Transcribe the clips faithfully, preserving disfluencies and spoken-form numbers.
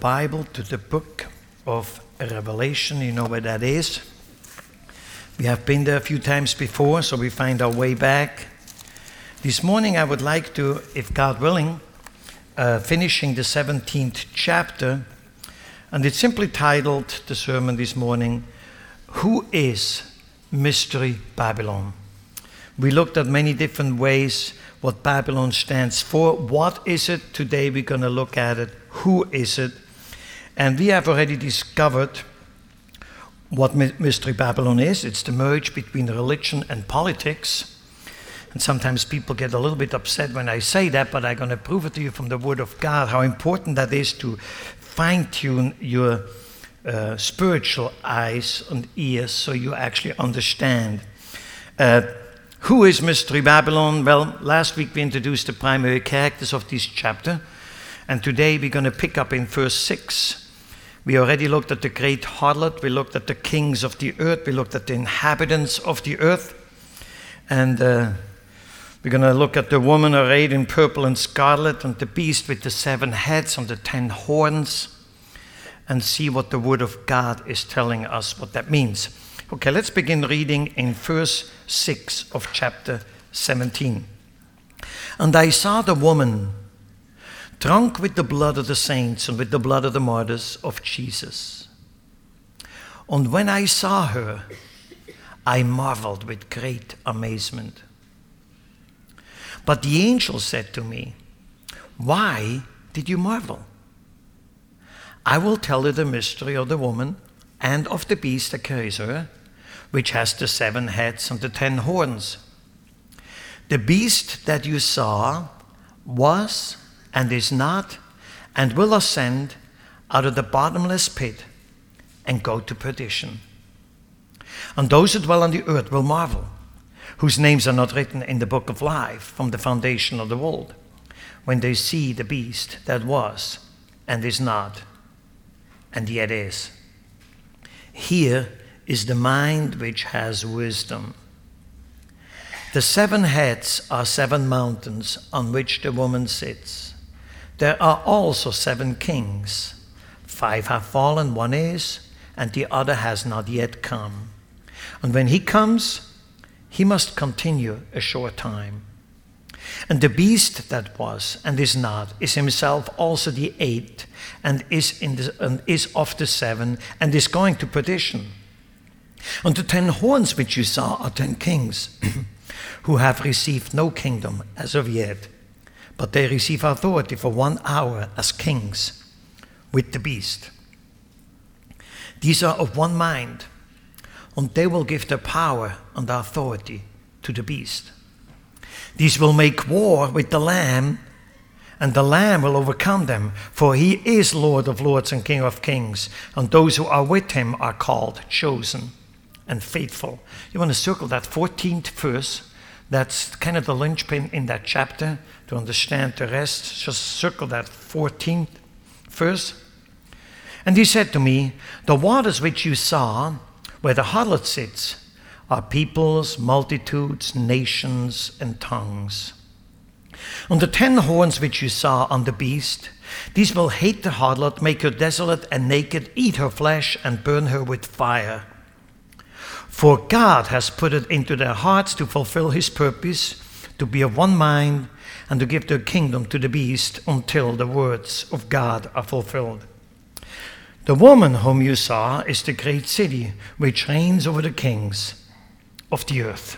Bible to the book of Revelation. You know where that is. We have been there a few times before, so we find our way back. This morning I would like to, if God willing, uh, finishing the seventeenth chapter, and it's simply titled, the sermon this morning, Who is Mystery Babylon? We looked at many different ways what Babylon stands for. What is it? Today we're going to look at it. Who is it? And we have already discovered what Mystery Babylon is. It's the merge between religion and politics. And sometimes people get a little bit upset when I say that, but I'm going to prove it to you from the Word of God, how important that is to fine-tune your uh, spiritual eyes and ears so you actually understand. Uh, who is Mystery Babylon? Well, last week we introduced the primary characters of this chapter, and today we're going to pick up in verse six. We already looked at the great harlot, we looked at the kings of the earth, we looked at the inhabitants of the earth, and uh, we're going to look at the woman arrayed in purple and scarlet and the beast with the seven heads and the ten horns, and see what the Word of God is telling us, what that means. Okay, let's begin reading in verse six of chapter seventeen. And I saw the woman drunk with the blood of the saints and with the blood of the martyrs of Jesus. And when I saw her, I marveled with great amazement. But the angel said to me, Why did you marvel? I will tell you the mystery of the woman and of the beast that carries her, which has the seven heads and the ten horns. The beast that you saw was and is not, and will ascend out of the bottomless pit and go to perdition. And those who dwell on the earth will marvel, whose names are not written in the book of life from the foundation of the world, when they see the beast that was and is not, and yet is. Here is the mind which has wisdom. The seven heads are seven mountains on which the woman sits. There are also seven kings. Five have fallen, one is, and the other has not yet come. And when he comes, he must continue a short time. And the beast that was and is not is himself also the eighth, and is in the, and is of the seven, and is going to perdition. And the ten horns which you saw are ten kings, who have received no kingdom as of yet, but they receive authority for one hour as kings with the beast. These are of one mind, and they will give their power and authority to the beast. These will make war with the Lamb, and the Lamb will overcome them, for he is Lord of lords and King of kings, and those who are with him are called, chosen, and faithful. You want to circle that fourteenth verse? That's kind of the linchpin in that chapter to understand the rest. Just circle that fourteenth verse. And he said to me, The waters which you saw, where the harlot sits, are peoples, multitudes, nations, and tongues. On the ten horns which you saw on the beast, these will hate the harlot, make her desolate and naked, eat her flesh, and burn her with fire. For God has put it into their hearts to fulfill his purpose, to be of one mind, and to give their kingdom to the beast until the words of God are fulfilled. The woman whom you saw is the great city, which reigns over the kings of the earth.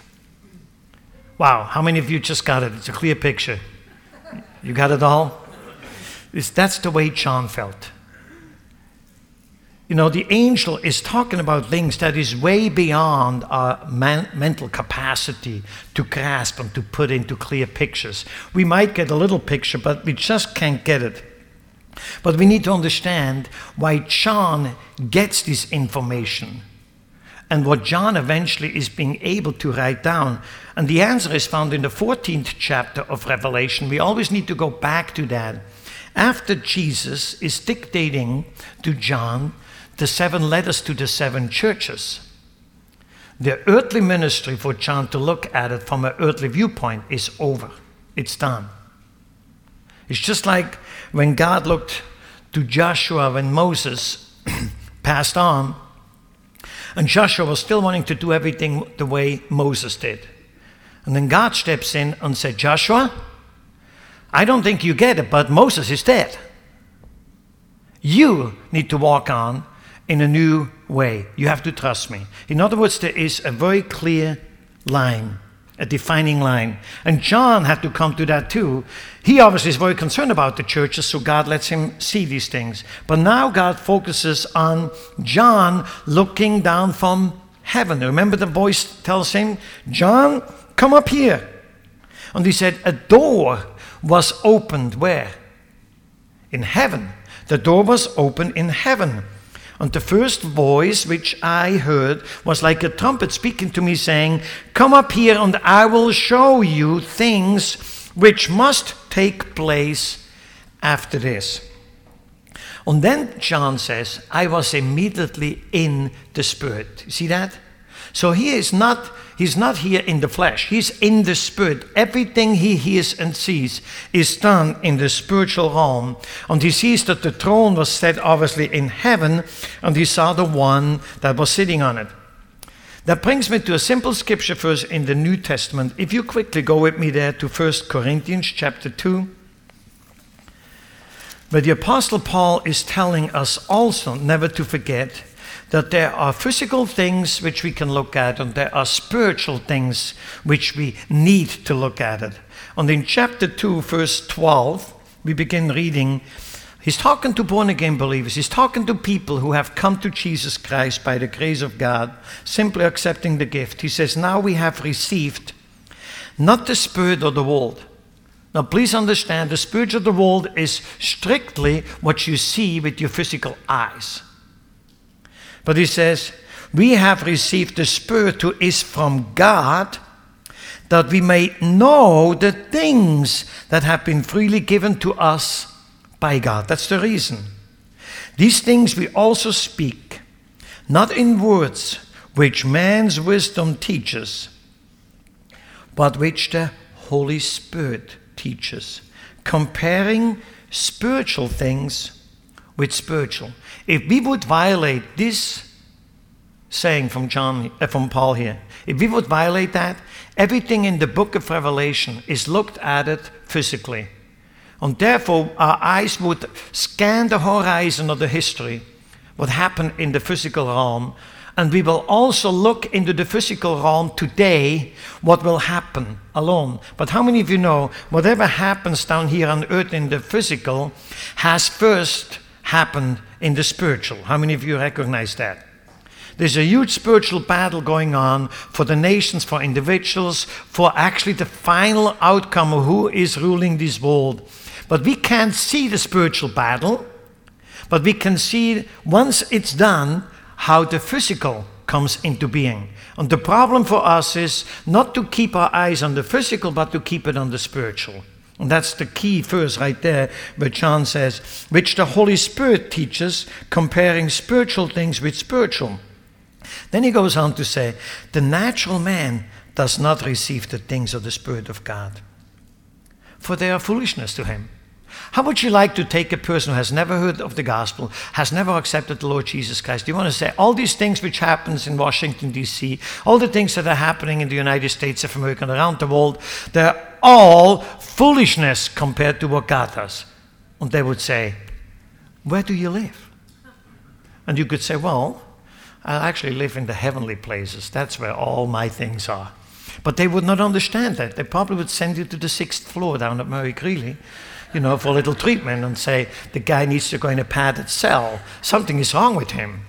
Wow, how many of you just got it? It's a clear picture. You got it all? It's, that's the way John felt. You know, the angel is talking about things that is way beyond our man, mental capacity to grasp and to put into clear pictures. We might get a little picture, but we just can't get it. But we need to understand why John gets this information and what John eventually is being able to write down. And the answer is found in the fourteenth chapter of Revelation. We always need to go back to that. After Jesus is dictating to John the seven letters to the seven churches, the earthly ministry for John to look at it from an earthly viewpoint is over. It's done. It's just like when God looked to Joshua when Moses passed on. And Joshua was still wanting to do everything the way Moses did. And then God steps in and said, Joshua, I don't think you get it, but Moses is dead. You need to walk on in a new way. You have to trust me. In other words, there is a very clear line, a defining line. And John had to come to that too. He obviously is very concerned about the churches, so God lets him see these things. But now God focuses on John looking down from heaven. Remember the voice tells him, John, come up here. And he said, a door was opened where? In heaven. The door was opened in heaven. And the first voice which I heard was like a trumpet speaking to me, saying, come up here and I will show you things which must take place after this. And then John says, I was immediately in the Spirit. You see that? So he is not, he's not here in the flesh. He's in the Spirit. Everything he hears and sees is done in the spiritual realm. And he sees that the throne was set obviously in heaven, and he saw the one that was sitting on it. That brings me to a simple scripture verse in the New Testament. If you quickly go with me there to First Corinthians chapter two, where the Apostle Paul is telling us also never to forget that there are physical things which we can look at, and there are spiritual things which we need to look at it. And in chapter two, verse twelve, we begin reading. He's talking to born-again believers. He's talking to people who have come to Jesus Christ by the grace of God, simply accepting the gift. He says, now we have received not the spirit of the world. Now please understand, the spirit of the world is strictly what you see with your physical eyes. But he says, we have received the Spirit who is from God, that we may know the things that have been freely given to us by God. That's the reason. These things we also speak, not in words which man's wisdom teaches, but which the Holy Spirit teaches, comparing spiritual things with spiritual. If we would violate this saying from John, uh, from Paul here, if we would violate that, everything in the book of Revelation is looked at it physically. And therefore, our eyes would scan the horizon of the history, what happened in the physical realm, and we will also look into the physical realm today, what will happen alone. But how many of you know, whatever happens down here on earth in the physical has first happened in the spiritual? How many of you recognize that? There's a huge spiritual battle going on for the nations, for individuals, for actually the final outcome of who is ruling this world. But we can't see the spiritual battle, but we can see, once it's done, how the physical comes into being. And the problem for us is not to keep our eyes on the physical, but to keep it on the spiritual. And that's the key verse right there, where John says, which the Holy Spirit teaches, comparing spiritual things with spiritual. Then he goes on to say, the natural man does not receive the things of the Spirit of God, for they are foolishness to him. How would you like to take a person who has never heard of the gospel, has never accepted the Lord Jesus Christ? Do you want to say all these things which happens in Washington, D C, all the things that are happening in the United States of America and around the world, they're all foolishness compared to what God does? And they would say, where do you live? And you could say, well, I actually live in the heavenly places. That's where all my things are. But they would not understand that. They probably would send you to the sixth floor down at Murray Greeley, you know, for a little treatment, and say, the guy needs to go in a padded cell. Something is wrong with him.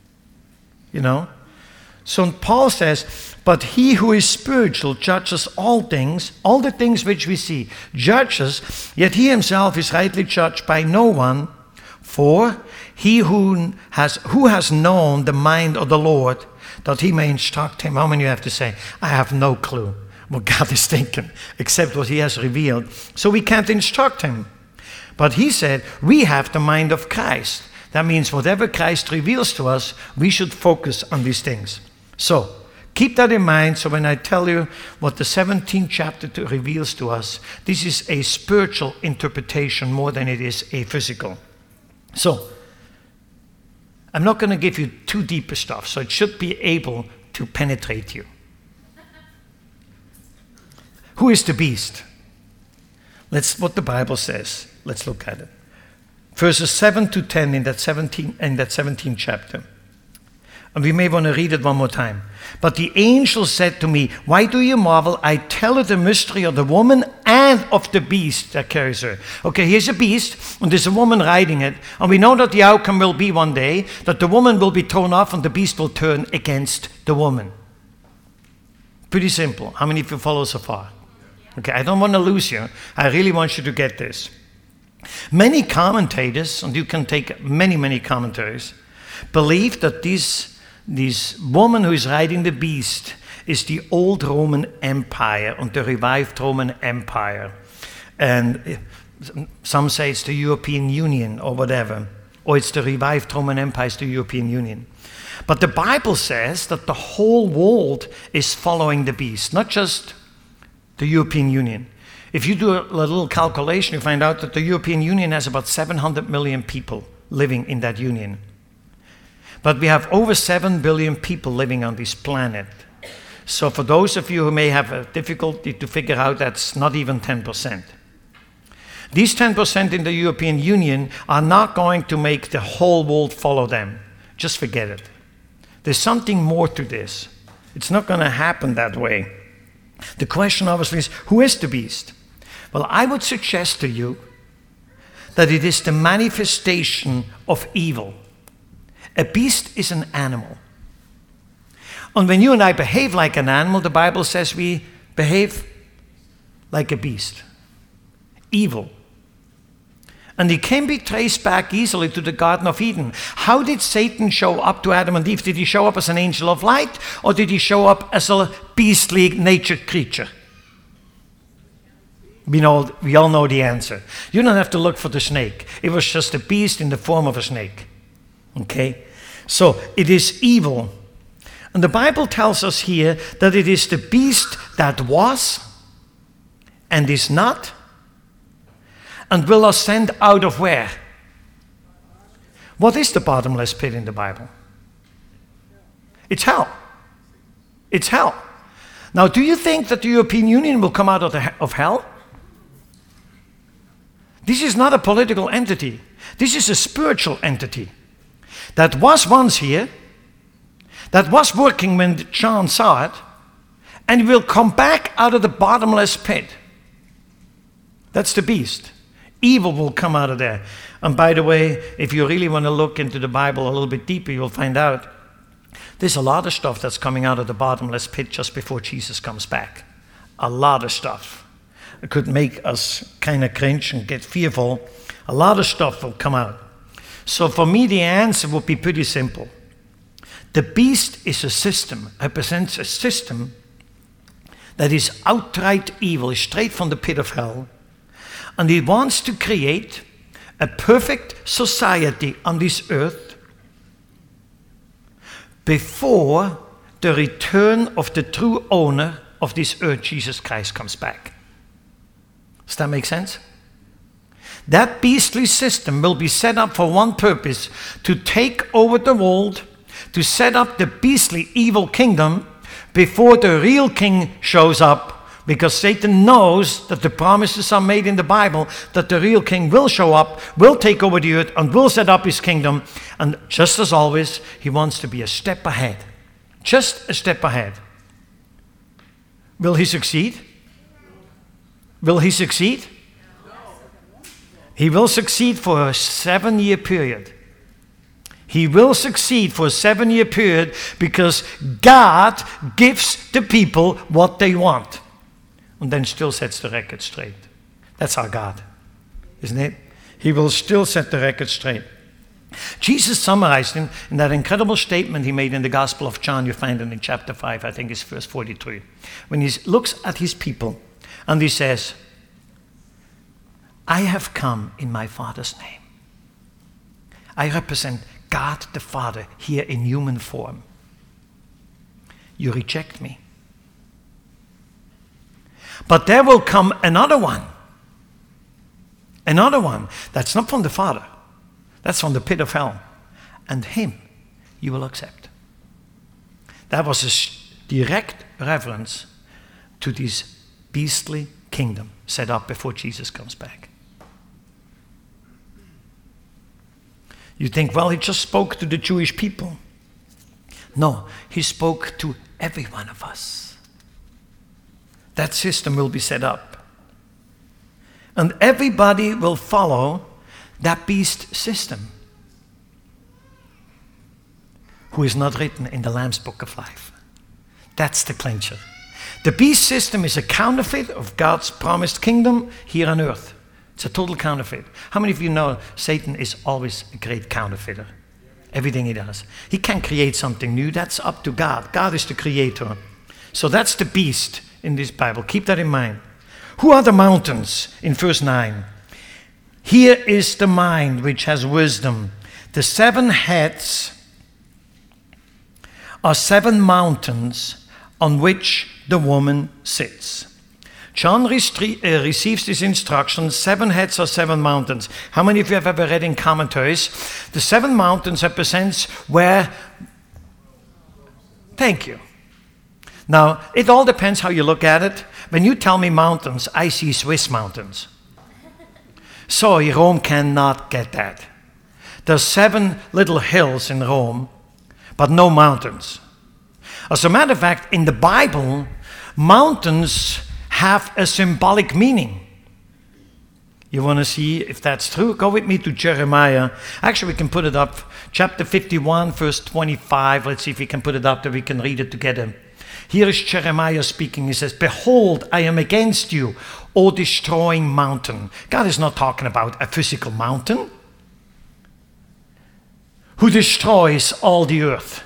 You know? So Paul says, but he who is spiritual judges all things, all the things which we see, judges, yet he himself is rightly judged by no one. For he who has, who has known the mind of the Lord, that he may instruct him. How many you have to say, I have no clue what God is thinking, except what he has revealed. So we can't instruct him. But he said, we have the mind of Christ. That means whatever Christ reveals to us, we should focus on these things. So keep that in mind. So when I tell you what the seventeenth chapter reveals to us, this is a spiritual interpretation more than it is a physical. So, I'm not going to give you too deep stuff, so it should be able to penetrate you. Who is the beast? Let's what the Bible says. Let's look at it. Verses seven to ten in that seventeenth in that seventeenth chapter. And we may want to read it one more time. But the angel said to me, why do you marvel? I tell you the mystery of the woman and of the beast that carries her. Okay, here's a beast, and there's a woman riding it. And we know that the outcome will be one day that the woman will be thrown off and the beast will turn against the woman. Pretty simple. How many of you follow so far? Okay, I don't want to lose you. I really want you to get this. Many commentators, and you can take many, many commentaries, believe that this This woman who is riding the beast is the old Roman Empire and the revived Roman Empire. And some say it's the European Union or whatever. Or it's the revived Roman Empire, it's the European Union. But the Bible says that the whole world is following the beast, not just the European Union. If you do a little calculation, you find out that the European Union has about seven hundred million people living in that union. But we have over seven billion people living on this planet. So for those of you who may have a difficulty to figure out, that's not even ten percent. These ten percent in the European Union are not going to make the whole world follow them. Just forget it. There's something more to this. It's not going to happen that way. The question obviously is, who is the beast? Well, I would suggest to you that it is the manifestation of evil. A beast is an animal. And when you and I behave like an animal, the Bible says we behave like a beast. Evil. And it can be traced back easily to the Garden of Eden. How did Satan show up to Adam and Eve? Did he show up as an angel of light, or did he show up as a beastly natured creature? We know, we all know the answer. You don't have to look for the snake. It was just a beast in the form of a snake. Okay? So, it is evil. And the Bible tells us here that it is the beast that was and is not and will ascend out of where? What is the bottomless pit in the Bible? It's hell. It's hell. Now, do you think that the European Union will come out of, the, of hell? This is not a political entity. This is a spiritual entity that was once here, that was working when John saw it, and will come back out of the bottomless pit. That's the beast. Evil will come out of there. And by the way, if you really want to look into the Bible a little bit deeper, you'll find out there's a lot of stuff that's coming out of the bottomless pit just before Jesus comes back. A lot of stuff. It could make us kind of cringe and get fearful. A lot of stuff will come out. So for me, the answer would be pretty simple. The beast is a system, represents a system that is outright evil, straight from the pit of hell. And it wants to create a perfect society on this earth before the return of the true owner of this earth, Jesus Christ, comes back. Does that make sense? That beastly system will be set up for one purpose, to take over the world, to set up the beastly evil kingdom before the real king shows up, because Satan knows that the promises are made in the Bible that the real king will show up, will take over the earth, and will set up his kingdom. And just as always, he wants to be a step ahead. Just a step ahead. Will he succeed? Will he succeed? He will succeed for a seven-year period. He will succeed for a seven-year period because God gives the people what they want. And then still sets the record straight. That's our God, isn't it? He will still set the record straight. Jesus summarized in, in that incredible statement he made in the Gospel of John. You find it in chapter five, I think it's verse forty-three. When he looks at his people and he says, I have come in my Father's name. I represent God the Father here in human form. You reject me. But there will come another one. Another one that's not from the Father. That's from the pit of hell. And him you will accept. That was a direct reference to this beastly kingdom set up before Jesus comes back. You think, well, he just spoke to the Jewish people. No, he spoke to every one of us. That system will be set up. And everybody will follow that beast system, who is not written in the Lamb's Book of Life. That's the clincher. The beast system is a counterfeit of God's promised kingdom here on earth. It's a total counterfeit. How many of you know Satan is always a great counterfeiter? Everything he does. He can create something new. That's up to God. God is the creator. So that's the beast in this Bible. Keep that in mind. Who are the mountains in verse nine? Here is the mind which has wisdom. The seven heads are seven mountains on which the woman sits. John restre- uh, receives this instruction, seven heads are seven mountains. How many of you have ever read in commentaries? The seven mountains represents where... Thank you. Now, it all depends how you look at it. When you tell me mountains, I see Swiss mountains. So Rome cannot get that. There's seven little hills in Rome, but no mountains. As a matter of fact, in the Bible, mountains have a symbolic meaning. You want to see if that's true? Go with me to Jeremiah. Actually, we can put it up. Chapter fifty-one, verse twenty-five. Let's see if we can put it up that we can read it together. Here is Jeremiah speaking. He says, "Behold, I am against you, O destroying mountain." God is not talking about a physical mountain. Who destroys all the earth,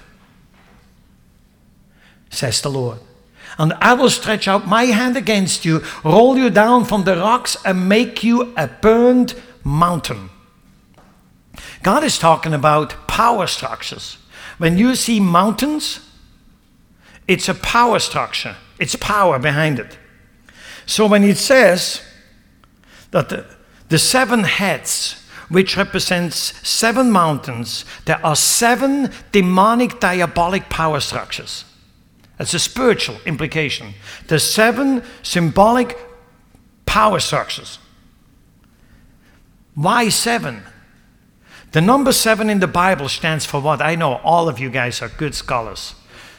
says the Lord. And I will stretch out my hand against you, roll you down from the rocks, and make you a burned mountain. God is talking about power structures. When you see mountains, it's a power structure. It's power behind it. So when it says that the, the seven heads, which represents seven mountains, there are seven demonic, diabolic power structures. That's a spiritual implication. The seven symbolic power structures. Why seven? The number seven in the Bible stands for what? I know all of you guys are good scholars.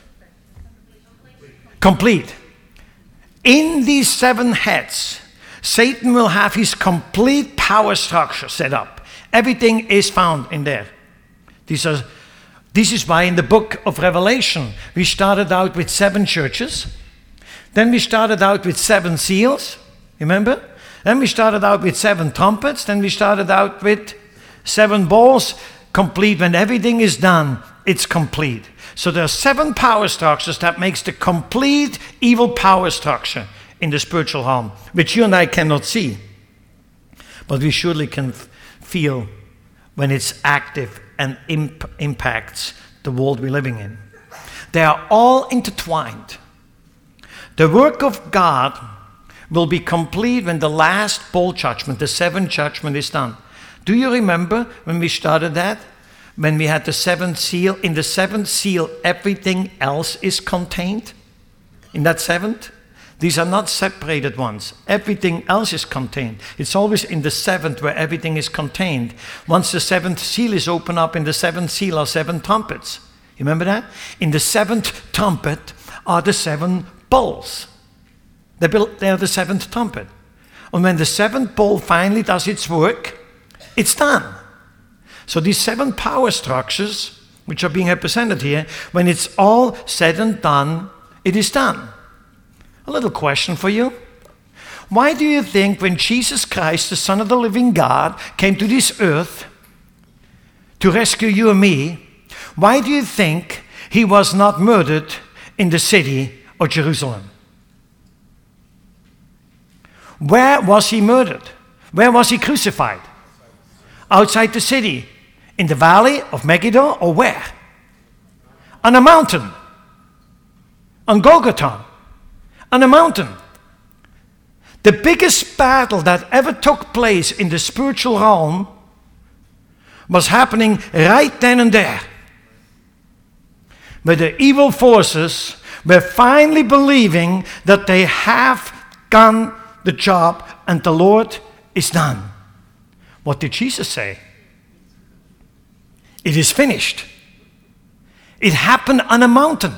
Complete. In these seven heads, Satan will have his complete power structure set up. Everything is found in there. These are This is why in the book of Revelation, we started out with seven churches. Then we started out with seven seals. Remember? Then we started out with seven trumpets. Then we started out with seven bowls. Complete. When everything is done, it's complete. So there are seven power structures that makes the complete evil power structure in the spiritual realm, which you and I cannot see. But we surely can f- feel when it's active and imp- impacts the world we're living in. They are all intertwined. The work of God will be complete when the last bowl judgment, the seventh judgment, is done. Do you remember when we started that? When we had the seventh seal? In the seventh seal, everything else is contained. In that seventh, these are not separated ones. Everything else is contained. It's always in the seventh where everything is contained. Once the seventh seal is opened up, in the seventh seal are seven trumpets. You remember that? In the seventh trumpet are the seven bowls. They are the seventh trumpet. And when the seventh bowl finally does its work, it's done. So these seven power structures, which are being represented here, when it's all said and done, it is done. A little question for you. Why do you think when Jesus Christ, the Son of the living God, came to this earth to rescue you and me, why do you think he was not murdered in the city of Jerusalem? Where was he murdered? Where was he crucified? Outside the city. In the valley of Megiddo, or where? On a mountain. On Golgotha. On a mountain. The biggest battle that ever took place in the spiritual realm was happening right then and there. But the evil forces were finally believing that they have done the job and the Lord is done. What did Jesus say? It is finished. It happened on a mountain.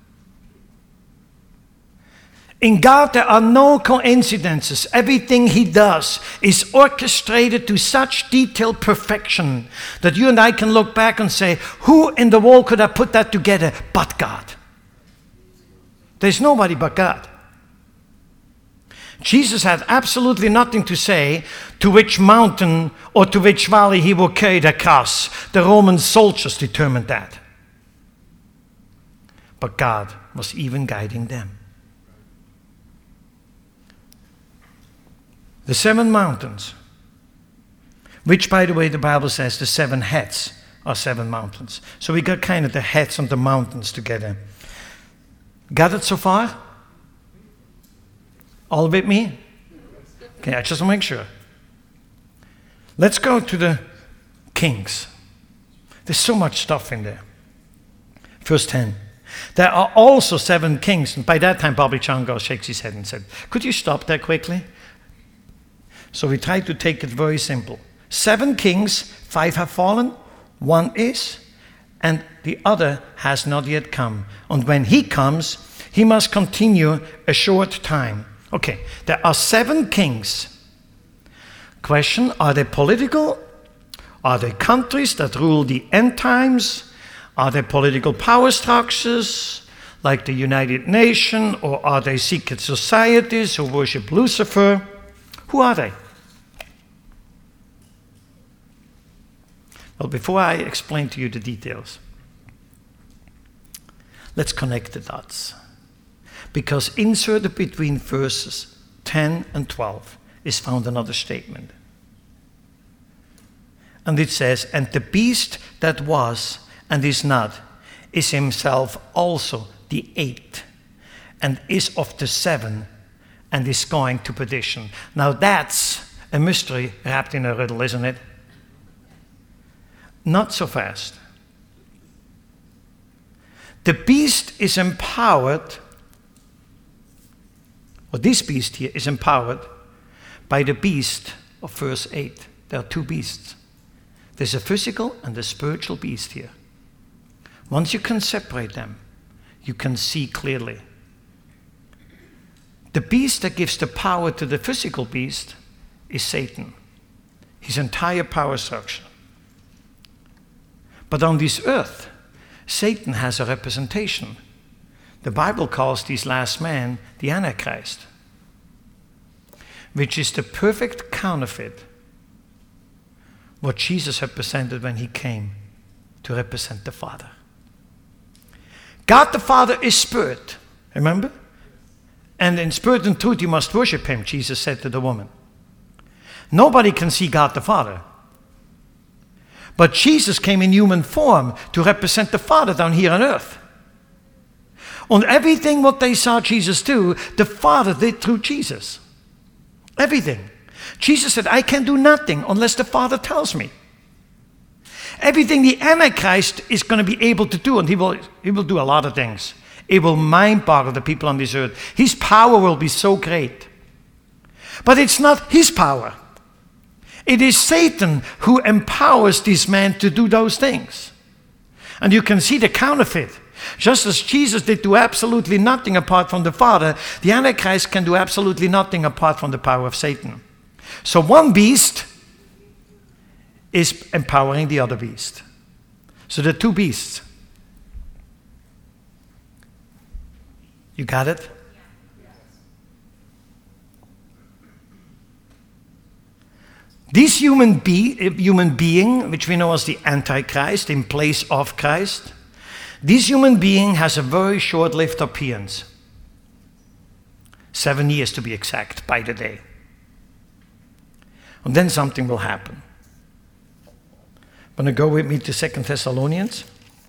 In God, there are no coincidences. Everything he does is orchestrated to such detailed perfection that you and I can look back and say, who in the world could have put that together but God? There's nobody but God. Jesus had absolutely nothing to say to which mountain or to which valley he will carry the cross. The Roman soldiers determined that. But God was even guiding them. The seven mountains, which, by the way, the Bible says the seven heads are seven mountains. So we got kind of the heads and the mountains together. Got it so far? All with me? Okay, I just want to make sure. Let's go to the kings. There's so much stuff in there. Verse ten. There are also seven kings. And by that time, Bobby Chango shakes his head and said, could you stop there quickly? So we try to take it very simple. Seven kings, five have fallen, one is, and the other has not yet come. And when he comes, he must continue a short time. Okay, there are seven kings. Question, are they political? Are they countries that rule the end times? Are they political power structures like the United Nations? Or are they secret societies who worship Lucifer? Who are they? Well, before I explain to you the details, let's connect the dots. Because inserted between verses ten and twelve is found another statement. And it says, and the beast that was and is not is himself also the eighth, and is of the seven, and is going to perdition. Now that's a mystery wrapped in a riddle, isn't it? Not so fast. The beast is empowered, or this beast here is empowered by the beast of verse eight. There are two beasts. There's a physical and a spiritual beast here. Once you can separate them, you can see clearly. The beast that gives the power to the physical beast is Satan, his entire power structure. But on this earth, Satan has a representation. The Bible calls this last man the Antichrist, which is the perfect counterfeit what Jesus represented when he came to represent the Father. God the Father is spirit, remember? And in spirit and truth you must worship him, Jesus said to the woman. Nobody can see God the Father. But Jesus came in human form to represent the Father down here on earth. On everything what they saw Jesus do, the Father did through Jesus. Everything. Jesus said, I can do nothing unless the Father tells me. Everything the Antichrist is going to be able to do, and he will, he will do a lot of things. It will mind-boggle the people on this earth. His power will be so great. But it's not his power. It is Satan who empowers this man to do those things. And you can see the counterfeit. Just as Jesus did do absolutely nothing apart from the Father, the Antichrist can do absolutely nothing apart from the power of Satan. So one beast is empowering the other beast. So the two beasts. You got it? This human, be, human being, which we know as the Antichrist in place of Christ, this human being has a very short-lived appearance. Seven years to be exact, by the day. And then something will happen. Want to go with me to Second Thessalonians?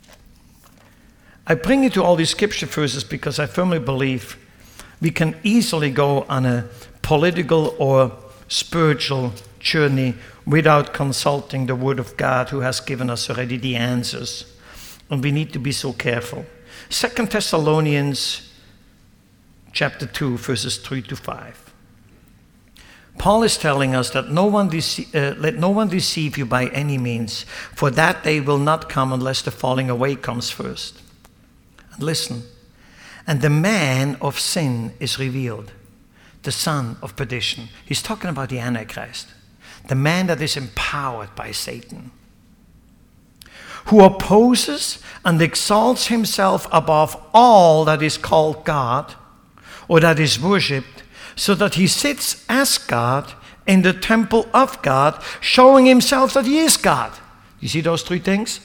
I bring you to all these scripture verses because I firmly believe we can easily go on a political or spiritual journey without consulting the Word of God, who has given us already the answers. And we need to be so careful. Second Thessalonians chapter two, verses three to five. Paul is telling us that no one dece- uh, let no one deceive you by any means, for that day will not come unless the falling away comes first. And listen, and the man of sin is revealed, the son of perdition. He's talking about the Antichrist, the man that is empowered by Satan, who opposes and exalts himself above all that is called God or that is worshipped, so that he sits as God in the temple of God, showing himself that he is God. You see those three things?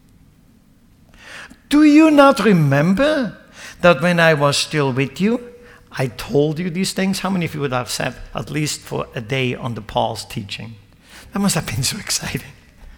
Do you not remember that when I was still with you, I told you these things? How many of you would have sat at least for a day on the Paul's teaching? That must have been so exciting.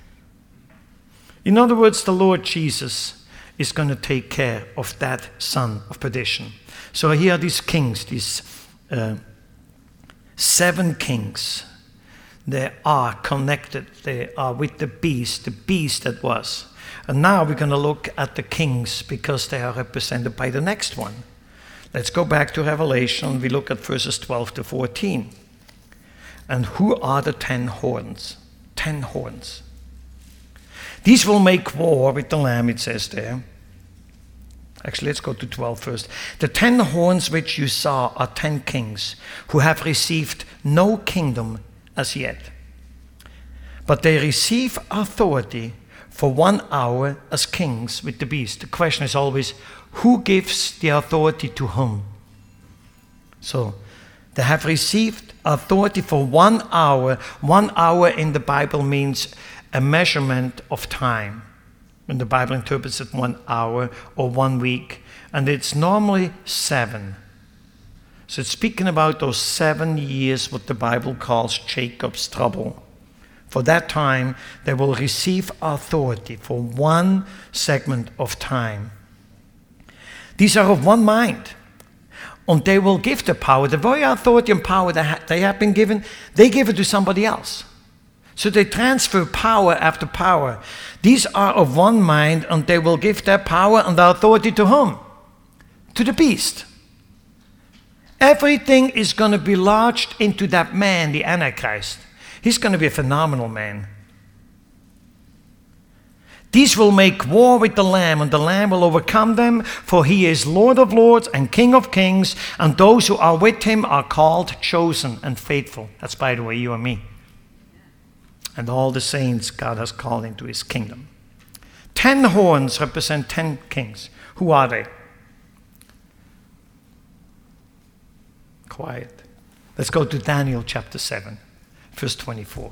In other words, the Lord Jesus is going to take care of that son of perdition. So here are these kings, these uh, seven kings. They are connected. They are with the beast, the beast that was. And now we're going to look at the kings because they are represented by the next one. Let's go back to Revelation. We look at verses twelve to fourteen. And who are the ten horns? Ten horns. These will make war with the Lamb, it says there. Actually, let's go to twelve first. The ten horns which you saw are ten kings who have received no kingdom as yet. But they receive authority for one hour as kings with the beast. The question is always, who gives the authority to whom? So, they have received authority for one hour. One hour in the Bible means a measurement of time. When the Bible interprets it one hour or one week. And it's normally seven. So it's speaking about those seven years, what the Bible calls Jacob's trouble. For that time, they will receive authority for one segment of time. These are of one mind. And they will give the power, the very authority and power that they have been given, they give it to somebody else. So they transfer power after power. These are of one mind, and they will give their power and their authority to whom? To the beast. Everything is going to be lodged into that man, the Antichrist. He's going to be a phenomenal man. These will make war with the Lamb, and the Lamb will overcome them, for he is Lord of lords and King of kings, and those who are with him are called, chosen, and faithful. That's, by the way, you and me. And all the saints God has called into his kingdom. Ten horns represent ten kings. Who are they? Quiet. Let's go to Daniel chapter seven, verse twenty-four.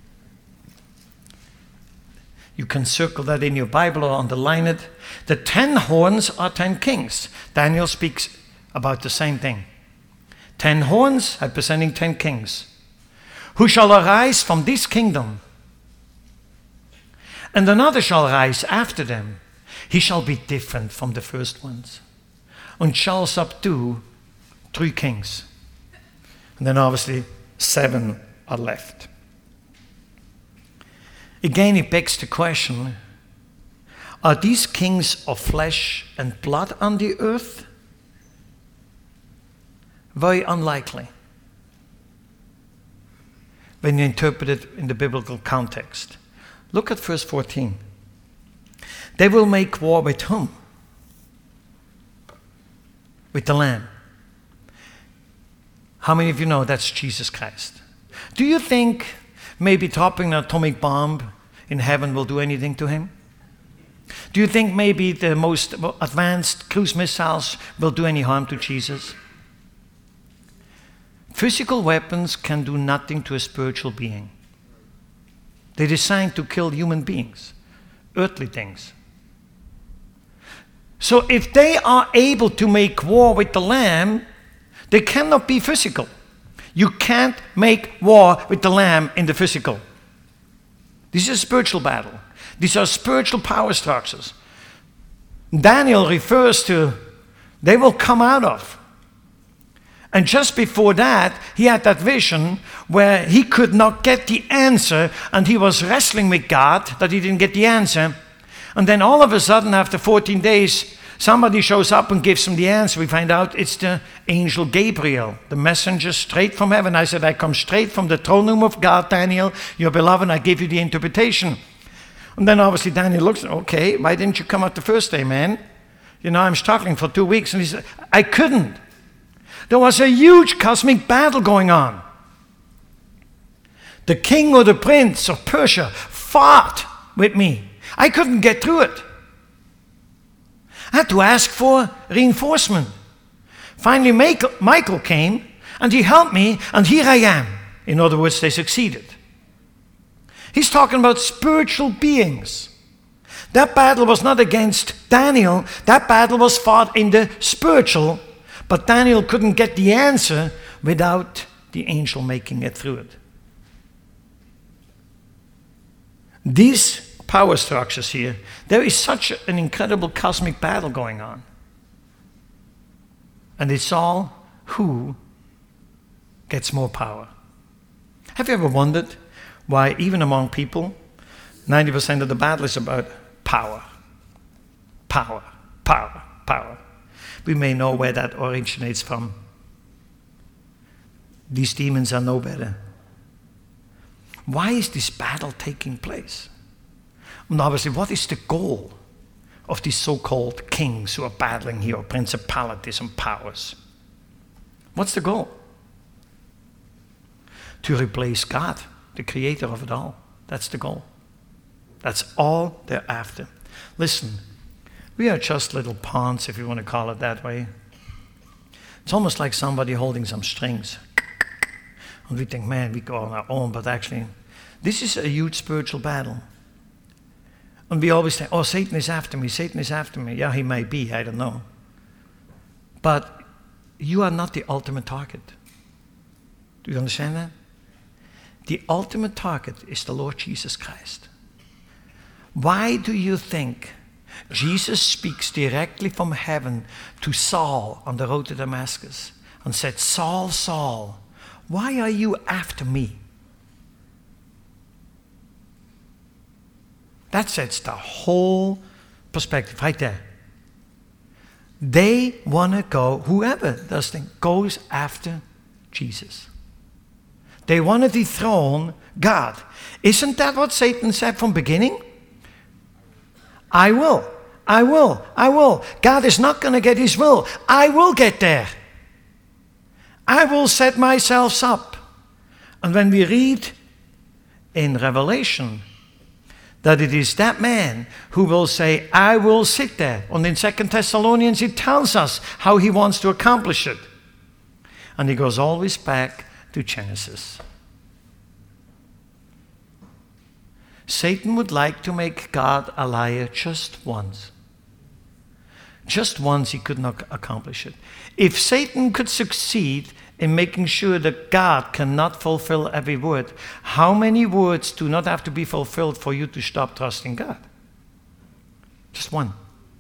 You can circle that in your Bible or underline it. The ten horns are ten kings. Daniel speaks about the same thing. Ten horns representing ten kings, who shall arise from this kingdom, and another shall rise after them. He shall be different from the first ones, and shall subdue three kings. And then obviously seven are left. Again, it begs the question, are these kings of flesh and blood on the earth? Very unlikely, when you interpret it in the biblical context. Look at verse fourteen. They will make war with whom? With the Lamb. How many of you know that's Jesus Christ? Do you think maybe dropping an atomic bomb in heaven will do anything to him? Do you think maybe the most advanced cruise missiles will do any harm to Jesus? Physical weapons can do nothing to a spiritual being. They're designed to kill human beings, earthly things. So if they are able to make war with the Lamb, they cannot be physical. You can't make war with the Lamb in the physical. This is a spiritual battle. These are spiritual power structures. Daniel refers to, they will come out of. And just before that, he had that vision where he could not get the answer, and he was wrestling with God that he didn't get the answer. And then all of a sudden, after fourteen days, somebody shows up and gives him the answer. We find out it's the angel Gabriel, the messenger straight from heaven. I said, I come straight from the throne room of God, Daniel, your beloved, I give you the interpretation. And then obviously Daniel looks, okay, why didn't you come out the first day, man? You know, I'm struggling for two weeks. And he said, I couldn't. There was a huge cosmic battle going on. The king or the prince of Persia fought with me. I couldn't get through it. I had to ask for reinforcement. Finally, Michael, Michael came and he helped me, and here I am. In other words, they succeeded. He's talking about spiritual beings. That battle was not against Daniel. That battle was fought in the spiritual. But Daniel couldn't get the answer without the angel making it through it. These power structures here, there is such an incredible cosmic battle going on. And it's all who gets more power. Have you ever wondered why even among people, ninety percent of the battle is about power? Power, power, power. We may know where that originates from. These demons are no better. Why is this battle taking place? And obviously, what is the goal of these so-called kings who are battling here, or principalities and powers? What's the goal? To replace God, the creator of it all. That's the goal. That's all they're after. Listen, we are just little pawns, if you want to call it that way. It's almost like somebody holding some strings. And we think, man, we go on our own, but actually, this is a huge spiritual battle. And we always think, oh, Satan is after me, Satan is after me. Yeah, he may be, I don't know. But you are not the ultimate target. Do you understand that? The ultimate target is the Lord Jesus Christ. Why do you think Jesus speaks directly from heaven to Saul on the road to Damascus and said, Saul, Saul, why are you after me? That sets the whole perspective right there. They want to go, whoever does think, goes after Jesus. They want to dethrone God. Isn't that what Satan said from beginning? I will, I will, I will. God is not going to get his will. I will get there. I will set myself up. And when we read in Revelation that it is that man who will say, I will sit there. And in Second Thessalonians, he tells us how he wants to accomplish it. And he goes always back to Genesis. Satan would like to make God a liar just once. Just once he could not accomplish it. If Satan could succeed in making sure that God cannot fulfill every word, how many words do not have to be fulfilled for you to stop trusting God? Just one.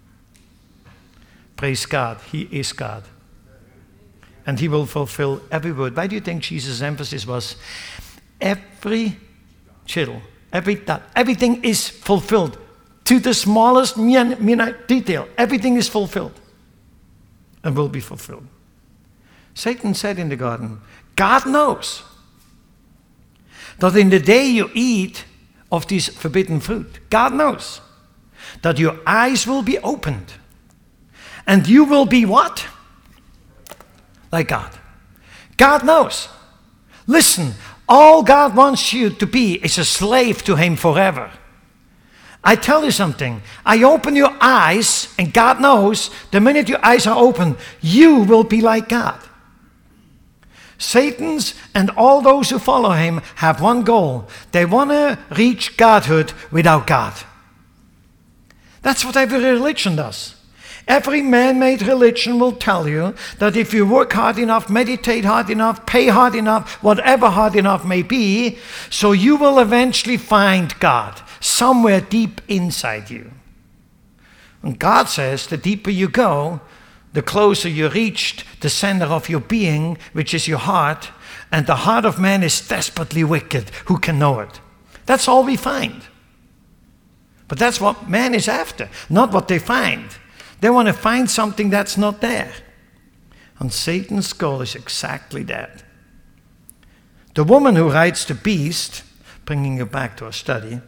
Praise God, he is God. And he will fulfill every word. Why do you think Jesus' emphasis was every tittle, every dot, everything is fulfilled to the smallest minute detail. Everything is fulfilled and will be fulfilled. Satan said in the garden, God knows that in the day you eat of this forbidden fruit, God knows that your eyes will be opened and you will be what? Like God. God knows. Listen, all God wants you to be is a slave to him forever. I tell you something. I open your eyes, and God knows the minute your eyes are open, you will be like God. Satan's and all those who follow him have one goal. They want to reach Godhood without God. That's what every religion does. Every man-made religion will tell you that if you work hard enough, meditate hard enough, pay hard enough, whatever hard enough may be, so you will eventually find God somewhere deep inside you. And God says the deeper you go, the closer you reach the center of your being, which is your heart, and the heart of man is desperately wicked. Who can know it? That's all we find. But that's what man is after, not what they find. They want to find something that's not there. And Satan's goal is exactly that. The woman who rides the beast, bringing you back to our study,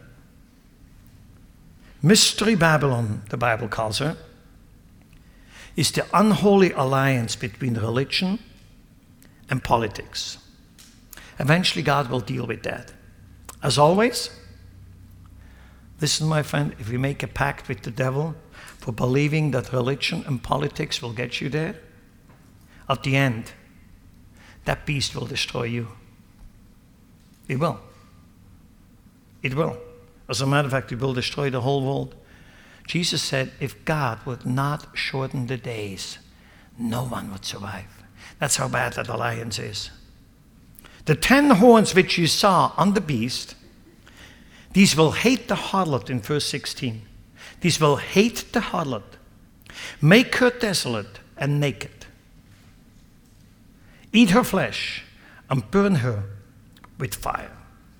Mystery Babylon, the Bible calls her, is the unholy alliance between religion and politics. Eventually, God will deal with that. As always, listen, my friend, if you make a pact with the devil for believing that religion and politics will get you there, at the end, that beast will destroy you. It will. It will. As a matter of fact, it will destroy the whole world. Jesus said, if God would not shorten the days, no one would survive. That's how bad that alliance is. The ten horns which you saw on the beast, these will hate the harlot in verse sixteen. These will hate the harlot, make her desolate and naked, eat her flesh and burn her with fire.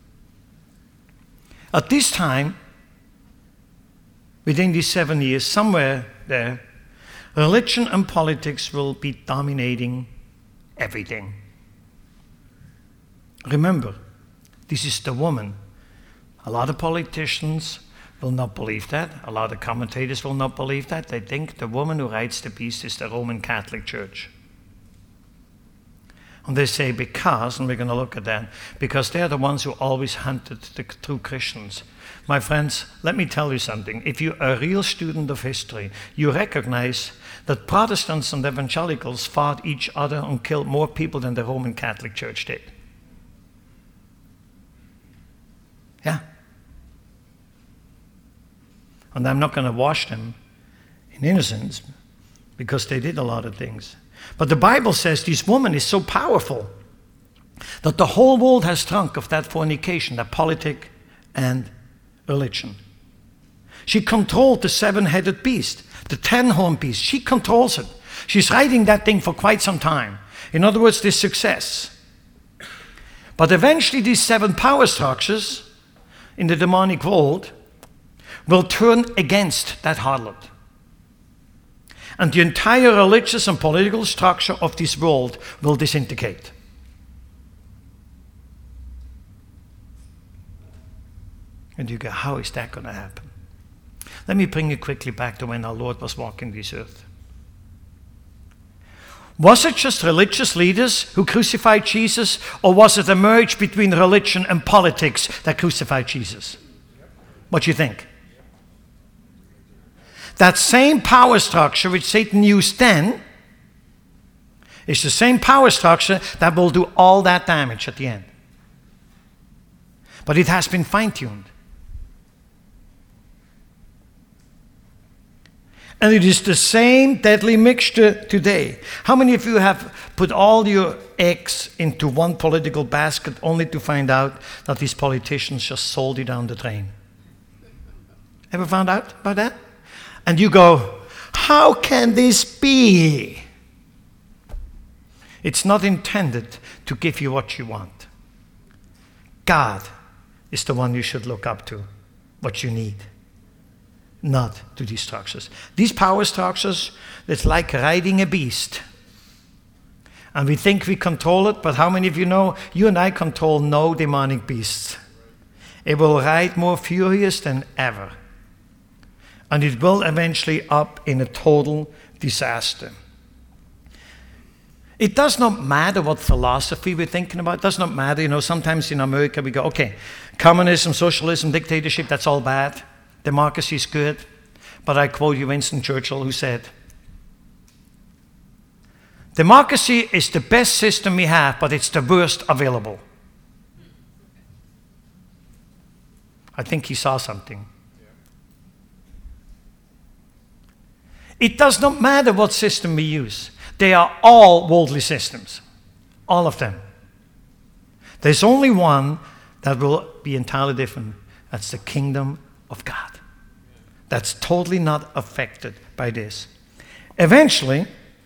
At this time, within these seven years, somewhere there, religion and politics will be dominating everything. Remember, this is the woman. A lot of politicians will not believe that. A lot of commentators will not believe that. They think the woman who rides the beast is the Roman Catholic Church. And they say because, and we're going to look at that, because they're the ones who always hunted the true Christians. My friends, let me tell you something. If you're a real student of history, you recognize that Protestants and evangelicals fought each other and killed more people than the Roman Catholic Church did. Yeah. And I'm not going to wash them in innocence because they did a lot of things. But the Bible says this woman is so powerful that the whole world has drunk of that fornication, that politic and religion. She controlled the seven-headed beast, the ten-horned beast. She controls it. She's riding that thing for quite some time. In other words, this success. But eventually these seven power structures in the demonic world will turn against that harlot. And the entire religious and political structure of this world will disintegrate. And you go, how is that going to happen? Let me bring you quickly back to when our Lord was walking this earth. Was it just religious leaders who crucified Jesus, or was it a merge between religion and politics that crucified Jesus? What do you think? That same power structure which Satan used then is the same power structure that will do all that damage at the end. But it has been fine-tuned. And it is the same deadly mixture today. How many of you have put all your eggs into one political basket only to find out that these politicians just sold you down the drain? Ever found out about that? And you go, how can this be? It's not intended to give you what you want. God is the one you should look up to, what you need, not to these structures. These power structures, it's like riding a beast. And we think we control it, but how many of you know you and I control no demonic beasts? It will ride more furious than ever. And it will eventually up in a total disaster. It does not matter what philosophy we're thinking about. It does not matter. You know, sometimes in America we go, okay, communism, socialism, dictatorship, that's all bad. Democracy is good. But I quote you Winston Churchill, who said, democracy is the best system we have, but it's the worst available. I think he saw something. It does not matter what system we use. They are all worldly systems. All of them. There's only one that will be entirely different. That's the kingdom of God. That's totally not affected by this. Eventually,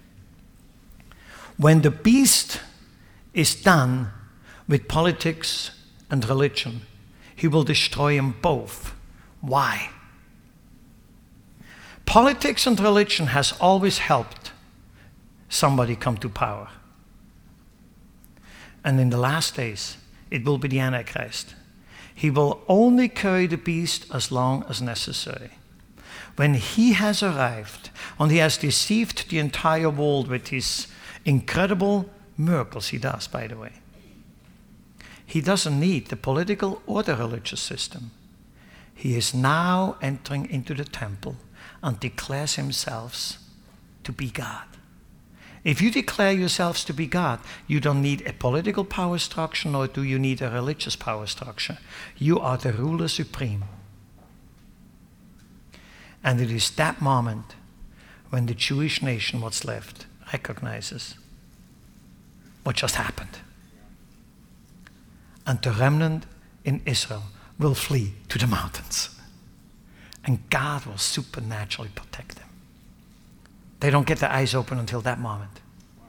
When the beast is done with politics and religion, he will destroy them both. Why? Politics and religion has always helped somebody come to power. And in the last days, it will be the Antichrist. He will only carry the beast as long as necessary. When he has arrived and he has deceived the entire world with his incredible miracles, he does, by the way, he doesn't need the political or the religious system. He is now entering into the temple and declares himself to be God. If you declare yourselves to be God, you don't need a political power structure, nor do you need a religious power structure. You are the ruler supreme. And it is that moment when the Jewish nation, what's left, recognizes what just happened. And the remnant in Israel will flee to the mountains. And God will supernaturally protect them. They don't get their eyes open until that moment.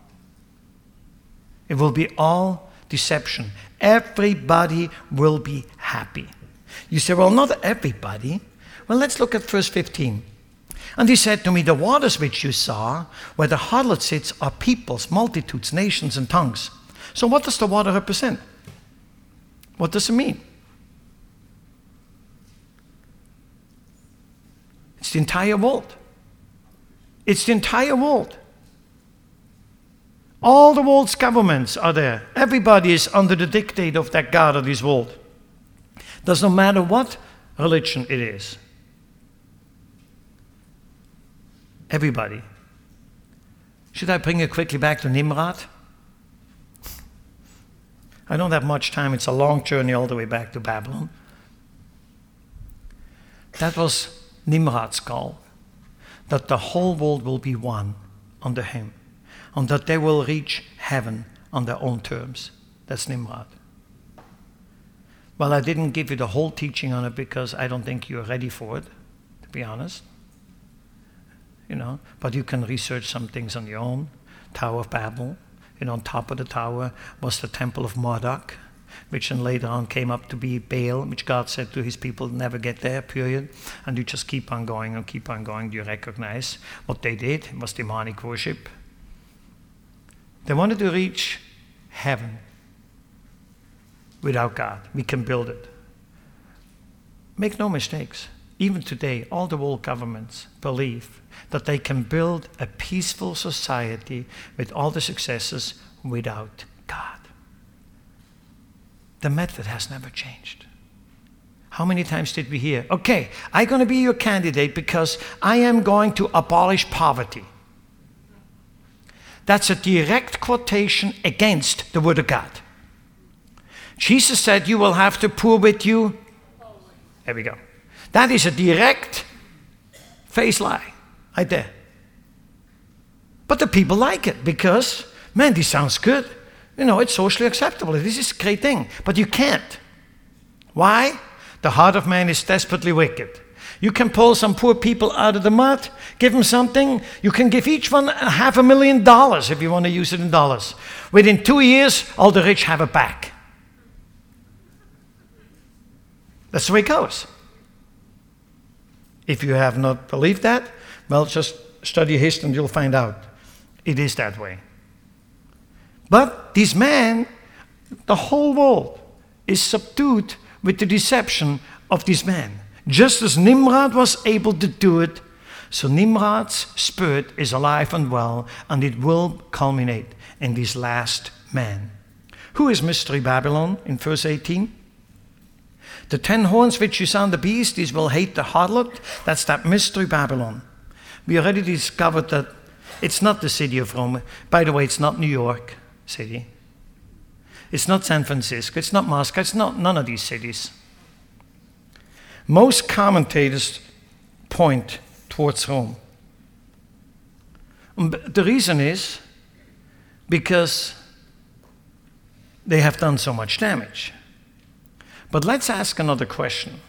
It will be all deception. Everybody will be happy. You say, well, not everybody. Well, let's look at verse fifteen. And he said to me, the waters which you saw, where the harlot sits, are peoples, multitudes, nations, and tongues. So what does the water represent? What does it mean? It's the entire world. It's the entire world. All the world's governments are there. Everybody is under the dictate of that God of this world. Doesn't matter what religion it is. Everybody. Should I bring you quickly back to Nimrod? I don't have much time. It's a long journey all the way back to Babylon. That was Nimrod's goal. That the whole world will be one under him. And that they will reach heaven on their own terms. That's Nimrod. Well, I didn't give you the whole teaching on it because I don't think you're ready for it, to be honest. You know, but you can research some things on your own. Tower of Babel. You know, on top of the tower was the temple of Marduk, which then later on came up to be Baal, which God said to his people, never get there, period. And you just keep on going and keep on going. Do you recognize what they did? It was demonic worship. They wanted to reach heaven without God. We can build it. Make no mistakes. Even today, all the world governments believe that they can build a peaceful society with all the successes without God. The method has never changed. How many times did we hear, okay, I'm going to be your candidate because I am going to abolish poverty. That's a direct quotation against the Word of God. Jesus said, you will have the poor with you. There we go. That is a direct face lie right there. But the people like it because, man, this sounds good. You know, it's socially acceptable. This is a great thing. But you can't. Why? The heart of man is desperately wicked. You can pull some poor people out of the mud, give them something. You can give each one a half a million dollars if you want to use it in dollars. Within two years, all the rich have it back. That's the way it goes. If you have not believed that, well, just study history and you'll find out. It is that way. But this man, the whole world is subdued with the deception of this man. Just as Nimrod was able to do it, so Nimrod's spirit is alive and well, and it will culminate in this last man. Who is Mystery Babylon in verse eighteen? The ten horns which you saw on the beast, these will hate the harlot. That's that Mystery Babylon. We already discovered that it's not the city of Rome. By the way, it's not New York City. It's not San Francisco. It's not Moscow. It's not none of these cities. Most commentators point towards Rome. The reason is because they have done so much damage. But let's ask another question.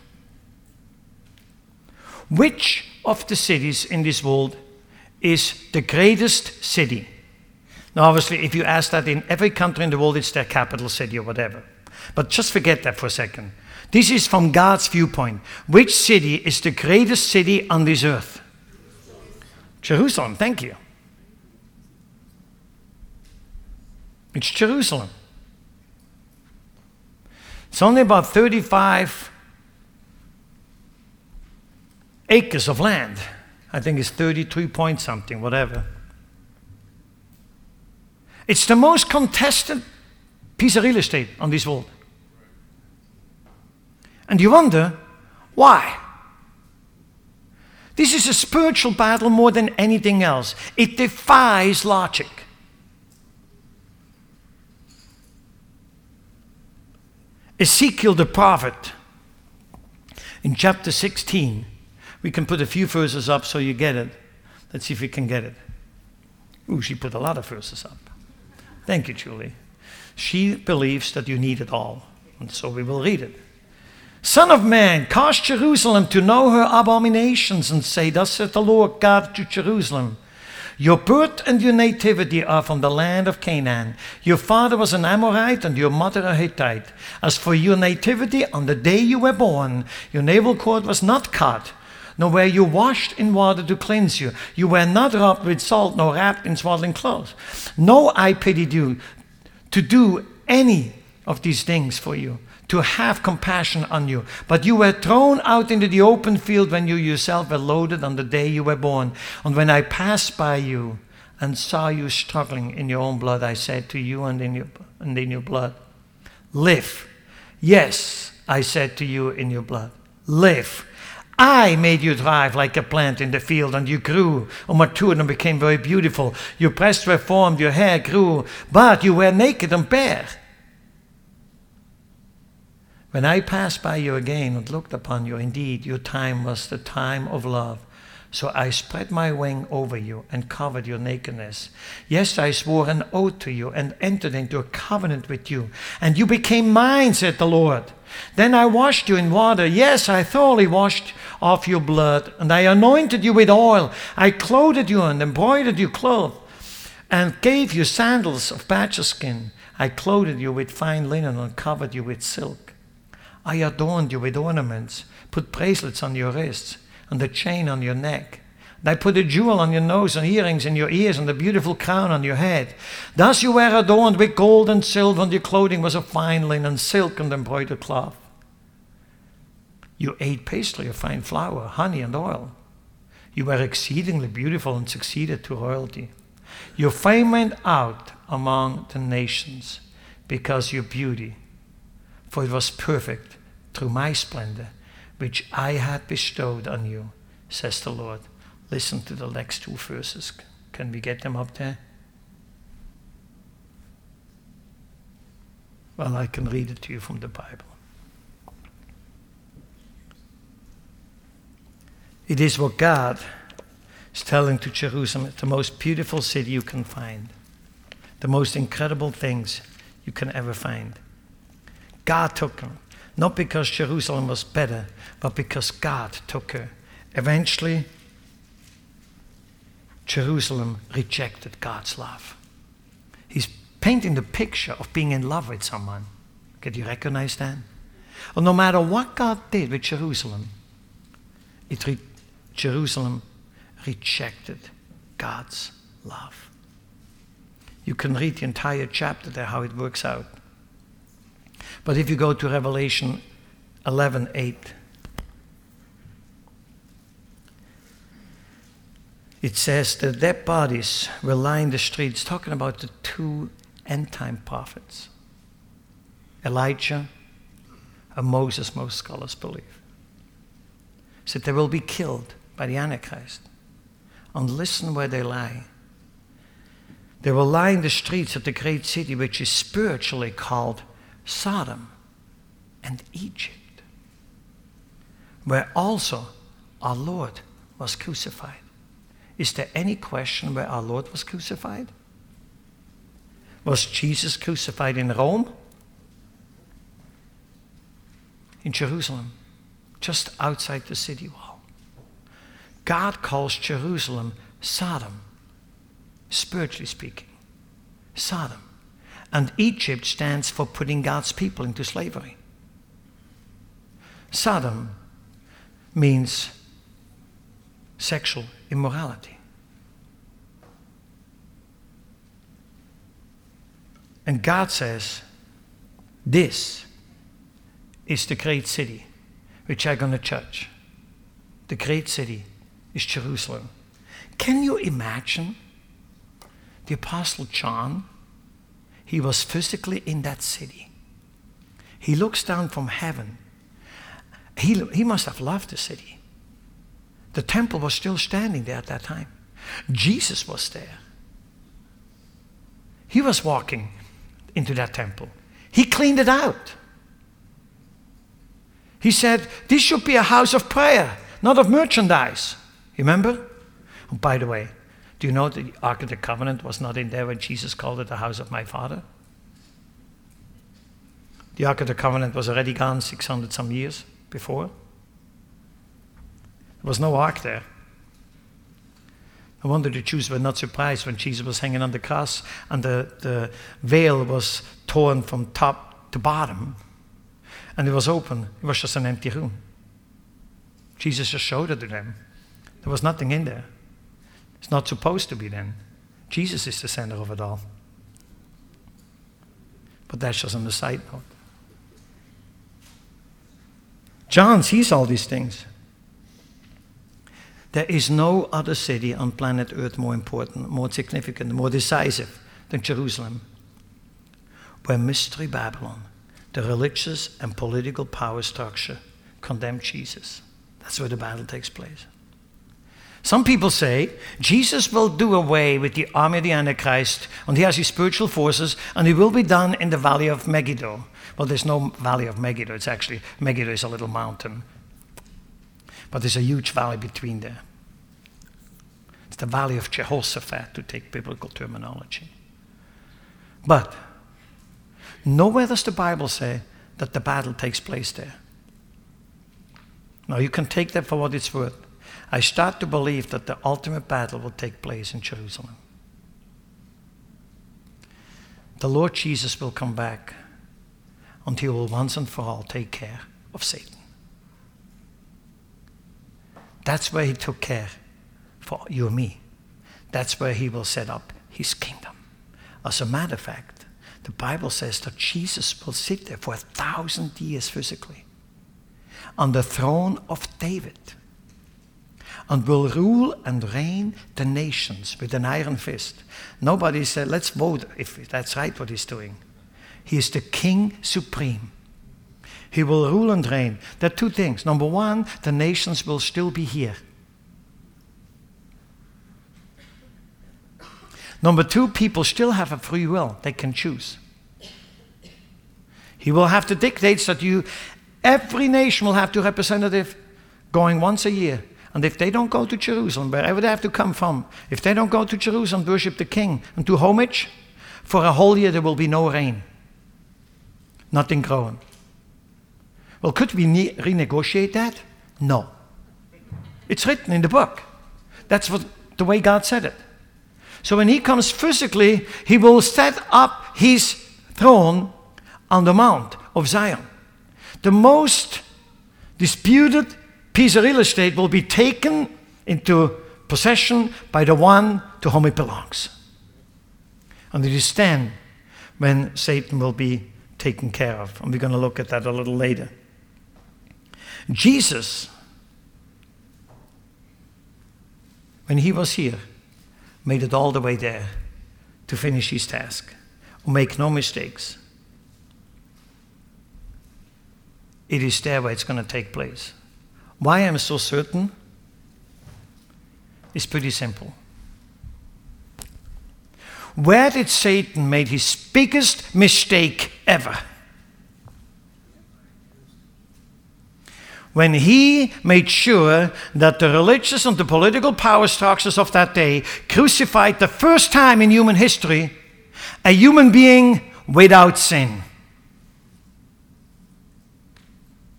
Which of the cities in this world is the greatest city? Now, obviously, if you ask that in every country in the world, it's their capital city or whatever. But just forget that for a second. This is from God's viewpoint. Which city is the greatest city on this earth? Jerusalem, thank you. It's Jerusalem. It's only about thirty-five acres of land. I think it's thirty-three point something, whatever. It's the most contested piece of real estate on this world. And you wonder, why? This is a spiritual battle more than anything else. It defies logic. Ezekiel the prophet, in chapter sixteen, we can put a few verses up so you get it. Let's see if we can get it. Ooh, she put a lot of verses up. Thank you, Julie. She believes that you need it all, and so we will read it. Son of man, cause Jerusalem to know her abominations, and say, thus saith the Lord God to Jerusalem, your birth and your nativity are from the land of Canaan. Your father was an Amorite and your mother a Hittite. As for your nativity, on the day you were born, your navel cord was not cut, nor were you washed in water to cleanse you. You were not rubbed with salt, nor wrapped in swaddling clothes. No, I pitied you to do any of these things for you, to have compassion on you. But you were thrown out into the open field when you yourself were loaded on the day you were born. And when I passed by you and saw you struggling in your own blood, I said to you and in your, and in your blood, live. Yes, I said to you in your blood, live. I made you thrive like a plant in the field, and you grew and matured and became very beautiful. Your breasts were formed, your hair grew, but you were naked and bare. When I passed by you again and looked upon you, indeed, your time was the time of love. So I spread my wing over you and covered your nakedness. Yes, I swore an oath to you and entered into a covenant with you. And you became mine, said the Lord. Then I washed you in water. Yes, I thoroughly washed off your blood. And I anointed you with oil. I clothed you and embroidered your clothes and gave you sandals of badger skin. I clothed you with fine linen and covered you with silk. I adorned you with ornaments, put bracelets on your wrists, and a chain on your neck. And I put a jewel on your nose and earrings in your ears and a beautiful crown on your head. Thus you were adorned with gold and silver, and your clothing was of fine linen, silk, and embroidered cloth. You ate pastry of fine flour, honey, and oil. You were exceedingly beautiful and succeeded to royalty. Your fame went out among the nations because your beauty, for it was perfect through my splendor, which I had bestowed on you, says the Lord. Listen to the next two verses. Can we get them up there? Well, I can read it to you from the Bible. It is what God is telling to Jerusalem. It's the most beautiful city you can find. The most incredible things you can ever find. God took her. Not because Jerusalem was better, but because God took her. Eventually, Jerusalem rejected God's love. He's painting the picture of being in love with someone. Can you recognize that? Well, no matter what God did with Jerusalem, it re- Jerusalem rejected God's love. You can read the entire chapter there, how it works out. But if you go to Revelation eleven eight, it says the dead bodies will lie in the streets, talking about the two end-time prophets, Elijah and Moses, most scholars believe. Said they will be killed by the Antichrist. And listen where they lie. They will lie in the streets of the great city, which is spiritually called Sodom and Egypt, where also our Lord was crucified. Is there any question where our Lord was crucified? Was Jesus crucified in Rome? In Jerusalem, just outside the city wall. God calls Jerusalem Sodom, spiritually speaking. Sodom. And Egypt stands for putting God's people into slavery. Sodom means sexual immorality. And God says, this is the great city which I'm going to judge. The great city is Jerusalem. Can you imagine the Apostle John? He was physically in that city. He looks down from heaven. He, he must have loved the city. The temple was still standing there at that time. Jesus was there. He was walking into that temple. He cleaned it out. He said, this should be a house of prayer, not of merchandise. Remember? Oh, by the way, do you know that the Ark of the Covenant was not in there when Jesus called it the house of my Father? The Ark of the Covenant was already gone six hundred some years before. There was no ark there. No wonder the Jews were not surprised when Jesus was hanging on the cross and the, the veil was torn from top to bottom and it was open. It was just an empty room. Jesus just showed it to them. There was nothing in there. It's not supposed to be then. Jesus is the center of it all. But that's just on the side note. John sees all these things. There is no other city on planet Earth more important, more significant, more decisive than Jerusalem, where Mystery Babylon, the religious and political power structure, condemned Jesus. That's where the battle takes place. Some people say Jesus will do away with the army of the Antichrist, and he has his spiritual forces, and it will be done in the valley of Megiddo. Well, there's no valley of Megiddo. It's actually, Megiddo is a little mountain. But there's a huge valley between there. It's the valley of Jehoshaphat, to take biblical terminology. But nowhere does the Bible say that the battle takes place there. Now, you can take that for what it's worth. I start to believe that the ultimate battle will take place in Jerusalem. The Lord Jesus will come back and he will once and for all take care of Satan. That's where he took care for you and me. That's where he will set up his kingdom. As a matter of fact, the Bible says that Jesus will sit there for a thousand years physically on the throne of David and will rule and reign the nations with an iron fist. Nobody said, let's vote if that's right what he's doing. He is the King Supreme. He will rule and reign. There are two things. Number one, the nations will still be here. Number two, people still have a free will. They can choose. He will have the dictates that you, every nation will have to representative going once a year. And if they don't go to Jerusalem, wherever they have to come from, if they don't go to Jerusalem, worship the king and do homage, for a whole year there will be no rain. Nothing growing. Well, could we ne- renegotiate that? No. It's written in the book. That's what, the way God said it. So when he comes physically, he will set up his throne on the Mount of Zion. The most disputed piece of real estate will be taken into possession by the one to whom it belongs. And it is then when Satan will be taken care of. And we're going to look at that a little later. Jesus, when he was here, made it all the way there to finish his task. Make no mistakes. It is there where it's going to take place. Why I'm so certain? It's pretty simple. Where did Satan make his biggest mistake ever? When he made sure that the religious and the political power structures of that day crucified the first time in human history a human being without sin.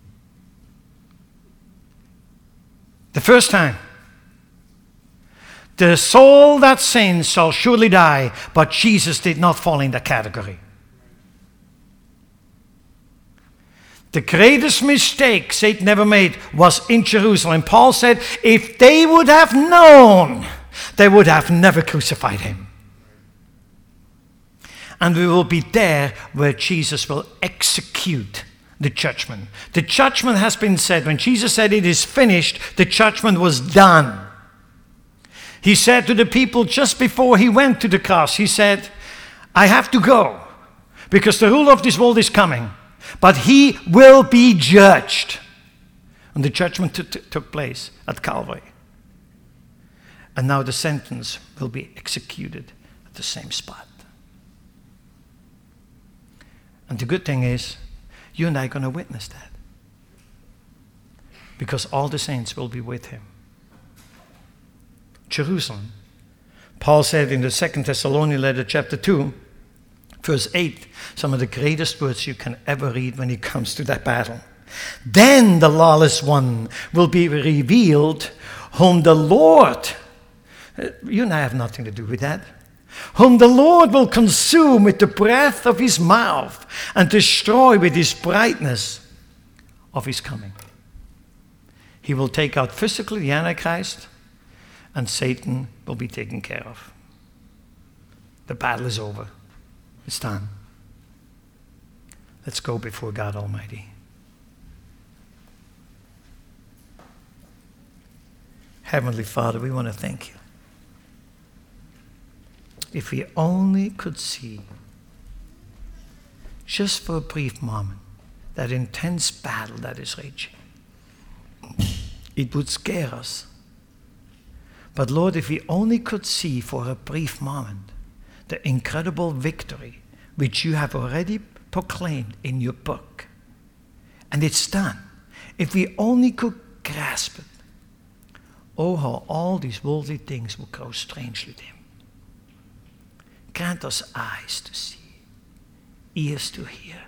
The first time. The soul that sins shall surely die, but Jesus did not fall in that category. The greatest mistake Satan ever made was in Jerusalem. Paul said, if they would have known, they would have never crucified him. And we will be there where Jesus will execute the judgment. The judgment has been said. When Jesus said it is finished, the judgment was done. He said to the people just before he went to the cross, he said, I have to go because the ruler of this world is coming. But he will be judged. And the judgment t- t- took place at Calvary. And now the sentence will be executed at the same spot. And the good thing is, you and I are going to witness that. Because all the saints will be with him. Jerusalem. Paul said in the Second Thessalonians letter, chapter two, verse eight, some of the greatest words you can ever read when it comes to that battle. Then the lawless one will be revealed, whom the Lord, you and I have nothing to do with that, whom the Lord will consume with the breath of his mouth and destroy with his brightness of his coming. He will take out physically the Antichrist, and Satan will be taken care of. The battle is over. It's time. Let's go before God Almighty. Heavenly Father, we want to thank you. If we only could see, just for a brief moment, that intense battle that is raging, it would scare us. But Lord, if we only could see for a brief moment the incredible victory which you have already proclaimed in your book. And it's done. If we only could grasp it. Oh, how all these worldly things will grow strangely dim. Grant us eyes to see, ears to hear.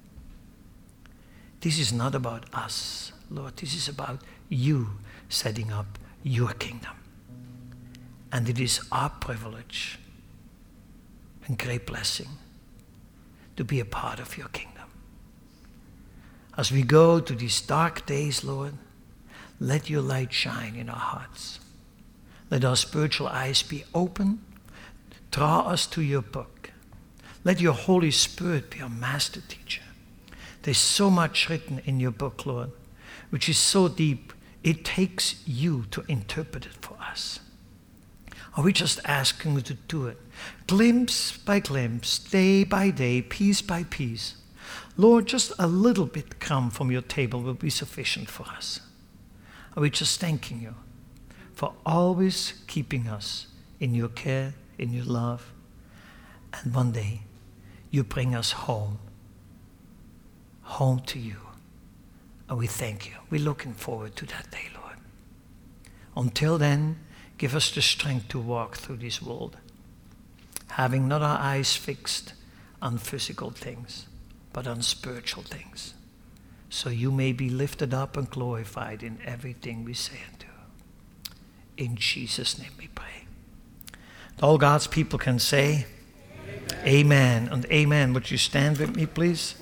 This is not about us, Lord. This is about you setting up your kingdom. And it is our privilege and great blessing to be a part of your kingdom. As we go to these dark days, Lord, let your light shine in our hearts. Let our spiritual eyes be open. Draw us to your book. Let your Holy Spirit be our master teacher. There's so much written in your book, Lord, which is so deep, it takes you to interpret it for us. Are we just asking you to do it? Glimpse by glimpse, day by day, piece by piece. Lord, just a little bit come from your table will be sufficient for us. Are we just thanking you for always keeping us in your care, in your love, and one day you bring us home, home to you. And we thank you. We're looking forward to that day, Lord. Until then, give us the strength to walk through this world, having not our eyes fixed on physical things, but on spiritual things, so you may be lifted up and glorified in everything we say and do. In Jesus' name we pray. All God's people can say, Amen, amen and amen. Would you stand with me, please?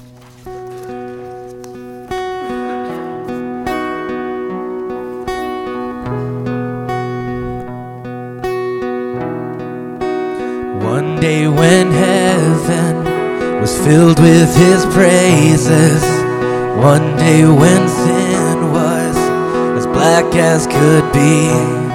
One day when heaven was filled with his praises, one day when sin was as black as could be,